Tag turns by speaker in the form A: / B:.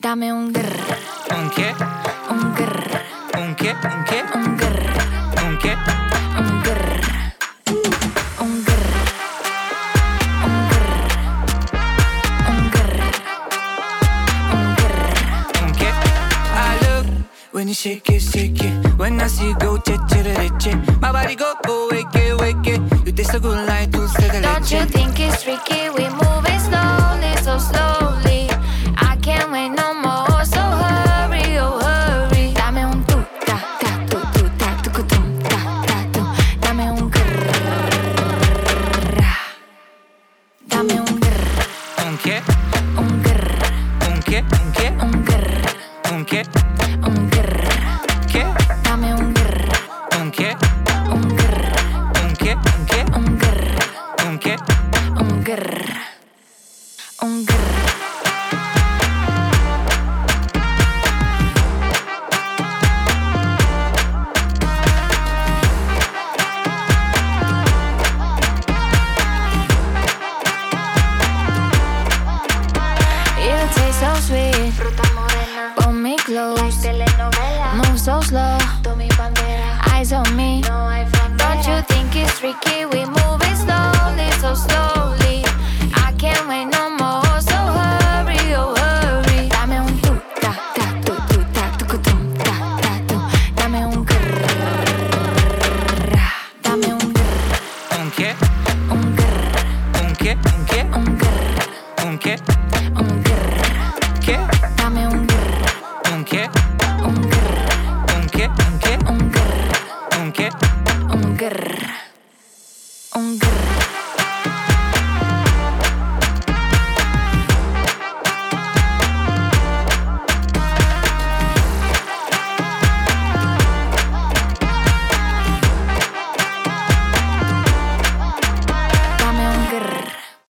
A: Dame un grr.
B: Un che?
A: Un grr.
B: Un che? Un che?
A: Un grr.
B: Un che?
A: Un grr. Un grr. Un grr. Un grr. Un grr.
B: Un che? I love when you shake it. When I see you go, che. My body go, wake it. You taste so good like dulce de leche.
A: Don't you think it's tricky? We moving slowly, so slowly. I can't wait no more, so hurry, oh hurry. Dame un tu, ta, ta, tu, ta, tu, tum, ta, ta, tu. Dame un grrr. Dame un grrr.
B: Un che?
A: Un grrr.
B: Un che? Un che?
A: Un grrr.
B: Un che?
A: Un grrr.
B: Che?
A: Dame un grrr.
B: Un che?
A: Un grrr.
B: Un che? Un che?
A: Un grrr.
B: Un che?
A: Un grrr. Un grrr. You taste so sweet,
C: Fruta morena,
A: pull me close,
C: telenovela,
A: move so slow,
C: tú mi bandera,
A: eyes on me.
C: no hay
A: Don't
C: frontera.
A: you think it's tricky?